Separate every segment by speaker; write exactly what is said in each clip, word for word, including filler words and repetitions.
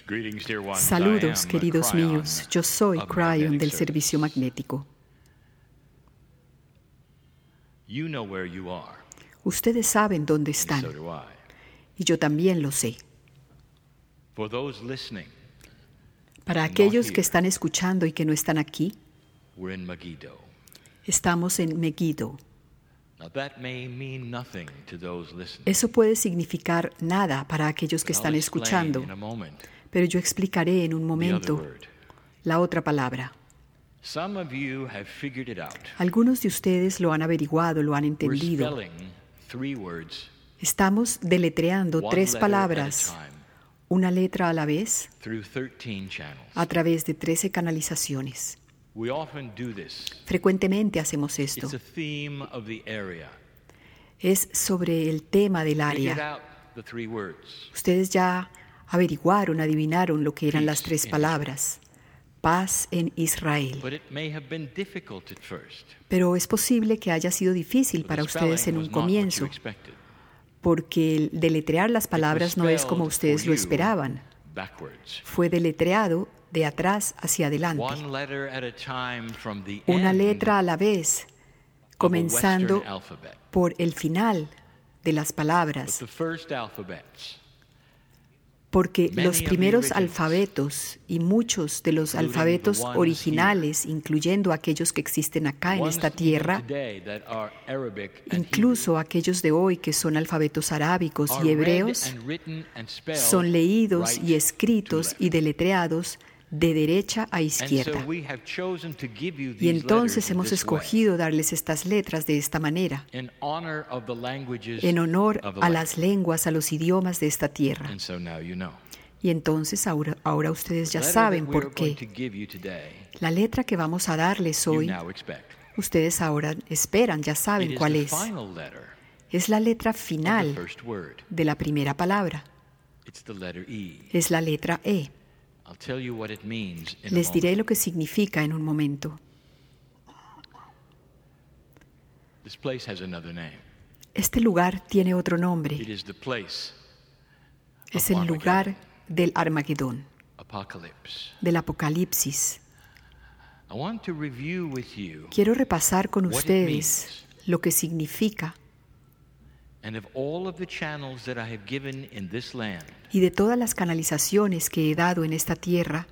Speaker 1: Saludos, queridos míos. Yo soy Cryon del Servicio Magnético. Ustedes saben dónde están. Y yo también lo sé. Para aquellos que están escuchando y que no están aquí, estamos en Megiddo. Eso puede significar nada para aquellos que están escuchando, pero yo explicaré en un momento la otra palabra. Algunos de ustedes lo han averiguado, lo han entendido. Estamos deletreando tres palabras, una letra a la vez, a través de trece canalizaciones. Frecuentemente hacemos esto. Es sobre el tema del área. Ustedes ya averiguaron, adivinaron lo que eran las tres palabras. Paz en Israel. Pero es posible que haya sido difícil para ustedes en un comienzo, porque el deletrear las palabras no es como ustedes lo esperaban. Fue deletreado de atrás hacia adelante. Una letra a la vez, comenzando por el final de las palabras. Porque los primeros alfabetos y muchos de los alfabetos originales, incluyendo aquellos que existen acá en esta tierra, incluso aquellos de hoy que son alfabetos arábicos y hebreos, son leídos y escritos y deletreados de derecha a izquierda. Y entonces hemos escogido darles estas letras de esta manera, en honor a las lenguas, a los idiomas de esta tierra. Y entonces ahora, ahora ustedes ya saben por qué. La letra que vamos a darles hoy, ustedes ahora esperan, ya saben cuál es. Es la letra final de la primera palabra. Es la letra E. Les diré lo que significa en un momento. Este lugar tiene otro nombre. Es el lugar del Armagedón, del Apocalipsis. Quiero repasar con ustedes lo que significa. Y de todas las canalizaciones que he dado en esta tierra,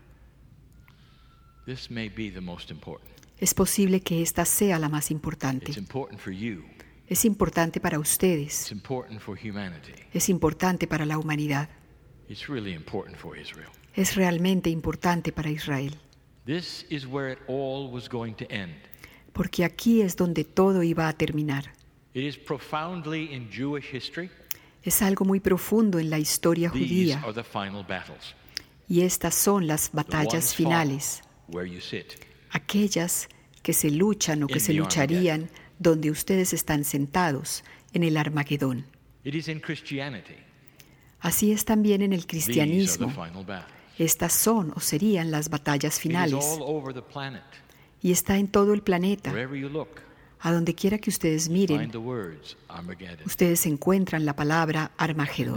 Speaker 1: es posible que esta sea la más importante. Es importante para ustedes. Es importante para la humanidad. Es realmente importante para Israel. Porque aquí es donde todo iba a terminar. Es algo muy profundo en la historia judía. Y estas son las batallas finales, aquellas que se luchan o que se lucharían donde ustedes están sentados, en el Armagedón. Así es también en el cristianismo. Estas son o serían las batallas finales. Y está en todo el planeta. A donde quiera que ustedes miren, ustedes encuentran la palabra Armagedón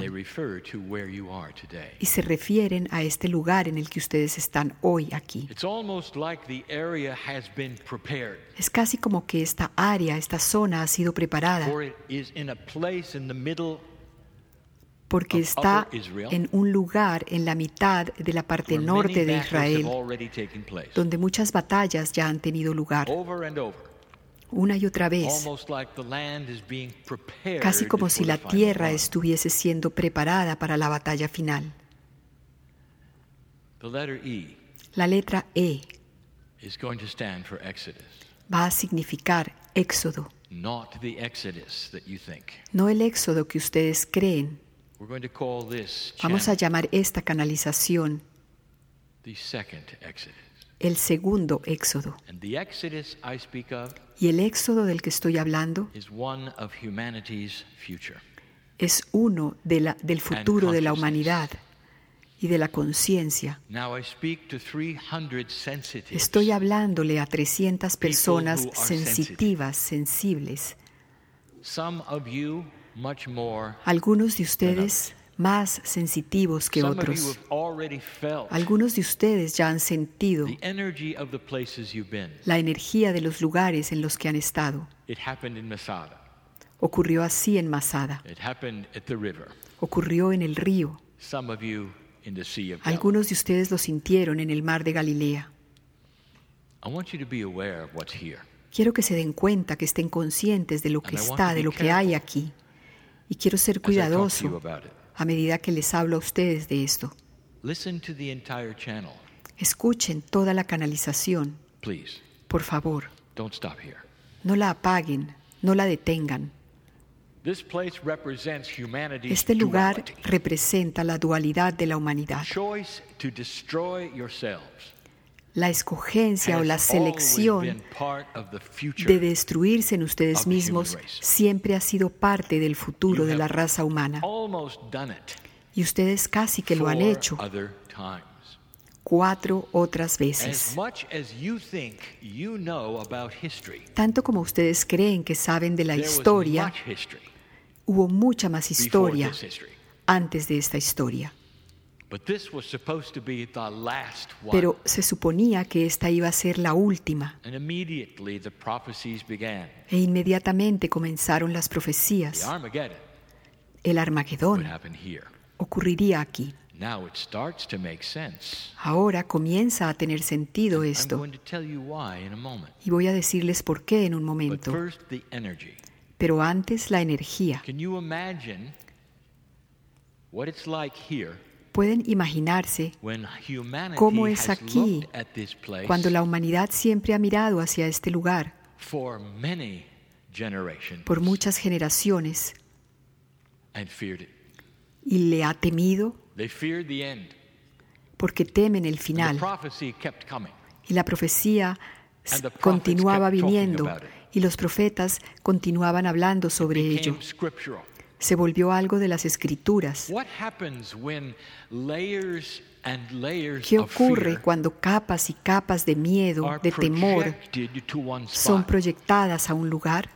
Speaker 1: y se refieren a este lugar en el que ustedes están hoy aquí. Es casi como que esta área, esta zona ha sido preparada porque está en un lugar en la mitad de la parte norte de Israel, donde muchas batallas ya han tenido lugar. Una y otra vez, casi como si la tierra estuviese siendo preparada para la batalla final. La letra E va a significar éxodo, no el éxodo que ustedes creen. Vamos a llamar esta canalización el segundo éxodo. Y el éxodo del que estoy hablando es uno de la, del futuro de la humanidad y de la conciencia. Estoy hablándole a trescientas personas sensitivas, sensibles. Algunos de ustedes más sensitivos que otros. Algunos de ustedes ya han sentido la energía de los lugares en los que han estado. Ocurrió así en Masada. Ocurrió en el río. Algunos de ustedes lo sintieron en el mar de Galilea. Quiero que se den cuenta, que estén conscientes de lo que está, de lo que hay aquí. Y quiero ser cuidadoso a medida que les hablo a ustedes de esto. Escuchen toda la canalización. Por favor, no la apaguen, no la detengan. Este lugar representa la dualidad de la humanidad. La escogencia o la selección de destruirse en ustedes mismos siempre ha sido parte del futuro de la raza humana. Y ustedes casi que lo han hecho cuatro otras veces. Tanto como ustedes creen que saben de la historia, hubo mucha más historia antes de esta historia. Pero se suponía que esta iba a ser la última. E inmediatamente comenzaron las profecías. El Armagedón ocurriría aquí. Ahora comienza a tener sentido esto. Y voy a decirles por qué en un momento. Pero antes, la energía. Pueden imaginarse cómo es aquí cuando la humanidad siempre ha mirado hacia este lugar por muchas generaciones y le ha temido porque temen el final. Y la profecía continuaba viniendo y los profetas continuaban hablando sobre ello. Se volvió algo de las Escrituras. ¿Qué ocurre cuando capas y capas de miedo, de temor, son proyectadas a un lugar?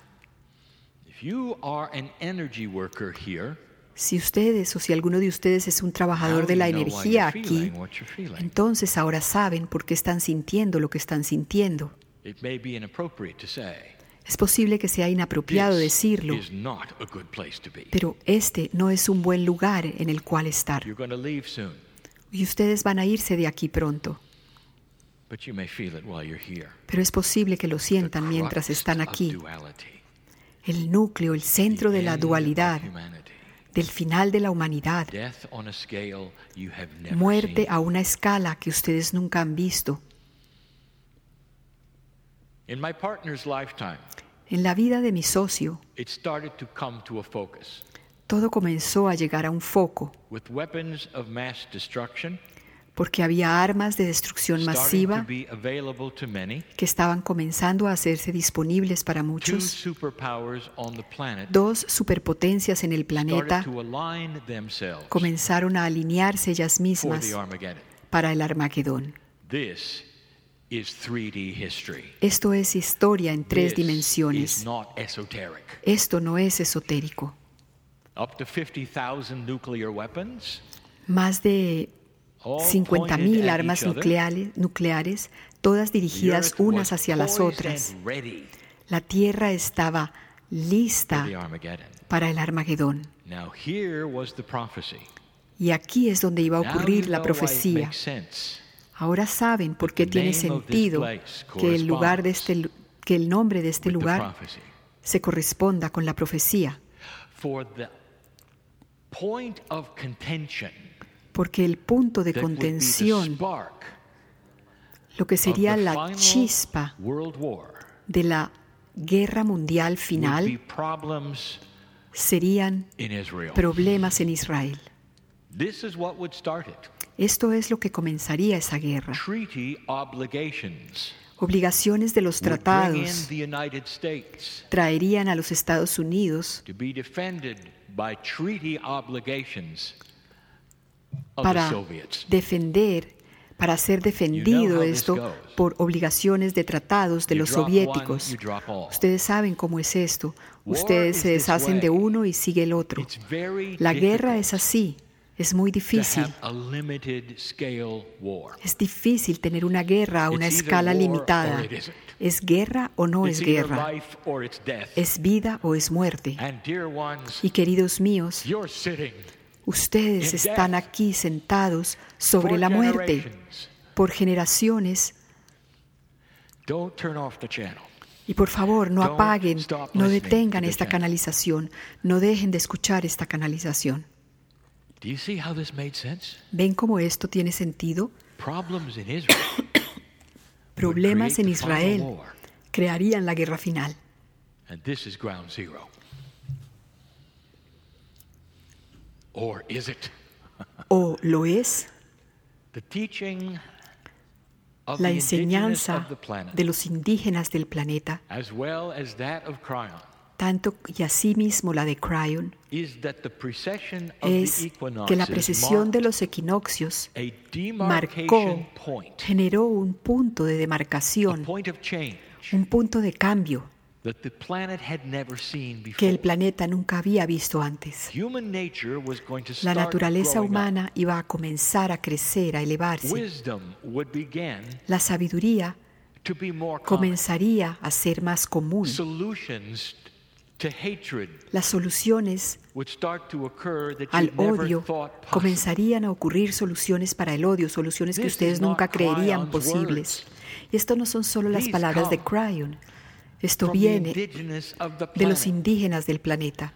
Speaker 1: Si ustedes o si alguno de ustedes es un trabajador de la energía aquí, entonces ahora saben por qué están sintiendo lo que están sintiendo. Es posible que sea inapropiado decirlo, pero este no es un buen lugar en el cual estar. Y ustedes van a irse de aquí pronto. Pero es posible que lo sientan mientras están aquí. El núcleo, el centro de la dualidad, del final de la humanidad. Muerte a una escala que ustedes nunca han visto. En la vida de mi socio, todo comenzó a llegar a un foco, porque había armas de destrucción masiva que estaban comenzando a hacerse disponibles para muchos. Dos superpotencias en el planeta comenzaron a alinearse ellas mismas para el Armagedón. Esto es historia en tres dimensiones. Esto no es esotérico. Más de cincuenta mil armas nucleares, nucleares, todas dirigidas unas hacia las otras. La Tierra estaba lista para el Armagedón. Y aquí es donde iba a ocurrir la profecía. Ahora saben por qué tiene sentido que el lugar de este, que el nombre de este lugar se corresponda con la profecía. Porque el punto de contención, lo que sería la chispa de la guerra mundial final, serían problemas en Israel. Esto es lo que comenzaría esa guerra. Obligaciones de los tratados traerían a los Estados Unidos para defender, para ser defendido esto por obligaciones de tratados de los soviéticos. Ustedes saben cómo es esto. Ustedes se deshacen de uno y sigue el otro. La guerra es así. Es muy difícil. Es difícil tener una guerra a una escala limitada. ¿Es guerra o no es guerra? ¿Es vida o es muerte? Y queridos míos, ustedes están aquí sentados sobre la muerte por generaciones. Y por favor, no apaguen, no detengan esta canalización, no dejen de escuchar esta canalización. ¿Ven cómo esto tiene sentido? Problemas en Israel crearían la guerra final. ¿O lo es? La enseñanza de los indígenas del planeta, tanto y asimismo la de Cryon, es que la precesión de los equinoccios marcó, generó un punto de demarcación, un punto de cambio que el planeta nunca había visto antes. La naturaleza humana iba a comenzar a crecer, a elevarse. La sabiduría comenzaría a ser más común. Las soluciones al odio comenzarían a ocurrir, soluciones para el odio, soluciones que ustedes nunca creerían posibles. Y esto no son solo las palabras de Cryon. Esto viene de los indígenas del planeta,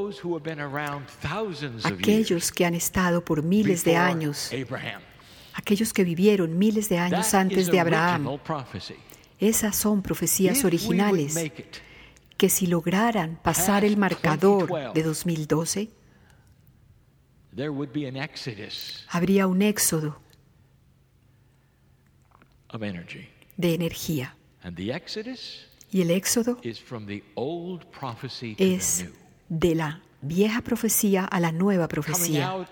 Speaker 1: aquellos que han estado por miles de años, aquellos que vivieron miles de años antes de Abraham. Esas son profecías originales que si lograran pasar el marcador de dos mil doce, habría un éxodo de energía. Y el éxodo es de la vieja profecía a la nueva profecía,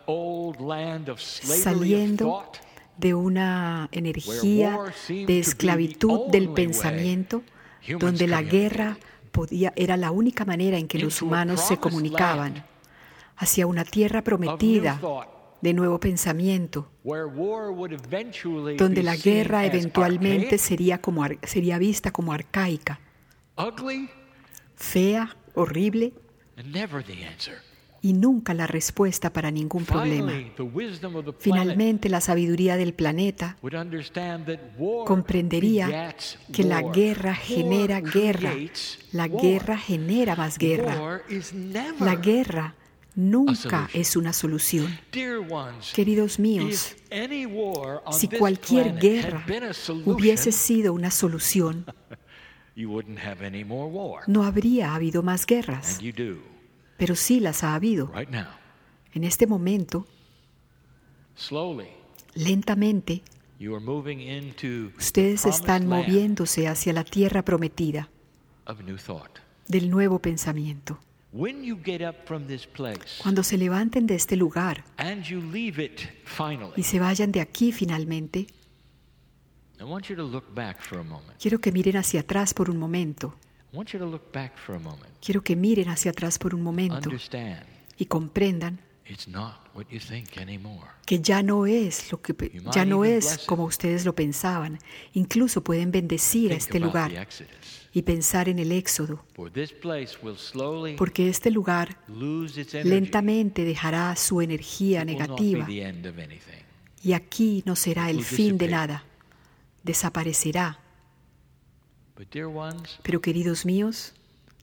Speaker 1: saliendo de una energía de esclavitud del pensamiento, donde la guerra podía, era la única manera en que los humanos se comunicaban, hacia una tierra prometida de nuevo pensamiento, donde la guerra eventualmente sería, como, sería vista como arcaica, fea, horrible, y nunca la respuesta para ningún problema. Finalmente, la sabiduría del planeta comprendería que la guerra genera guerra. La guerra genera más guerra. La guerra nunca es una solución. Queridos míos, si cualquier guerra hubiese sido una solución, no habría habido más guerras. Pero sí las ha habido. En este momento, lentamente, ustedes están moviéndose hacia la tierra prometida del nuevo pensamiento. Cuando se levanten de este lugar y se vayan de aquí finalmente, quiero que miren hacia atrás por un momento. Quiero que miren hacia atrás por un momento y comprendan que ya no es lo que ya no es como ustedes lo pensaban. Incluso pueden bendecir a este lugar y pensar en el éxodo, porque este lugar lentamente dejará su energía negativa y aquí no será el fin de nada, desaparecerá. Pero queridos míos,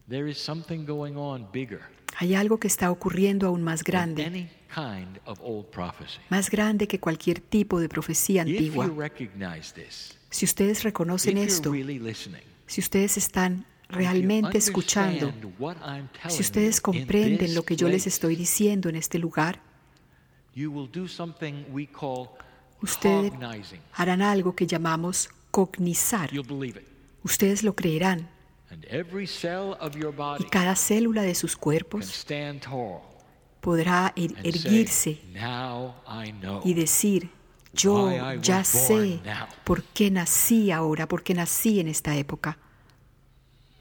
Speaker 1: hay algo que está ocurriendo aún más grande, más grande que cualquier tipo de profecía antigua. Si ustedes reconocen esto, si ustedes están realmente escuchando, si ustedes comprenden lo que yo les estoy diciendo en este lugar, ustedes harán algo que llamamos cognizar. Ustedes lo creerán. Y cada célula de sus cuerpos podrá er- erguirse y decir, yo ya sé por qué nací ahora, por qué nací en esta época.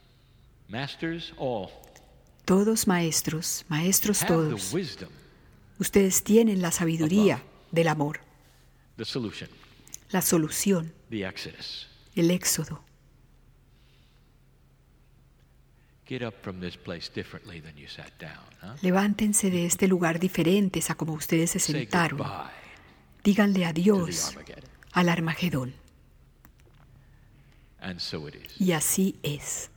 Speaker 1: Todos maestros, maestros todos, Ustedes tienen la sabiduría del amor, la solución, el éxodo. Levántense de este lugar diferentes a como ustedes se sentaron. Díganle adiós al Armagedón. Y así es.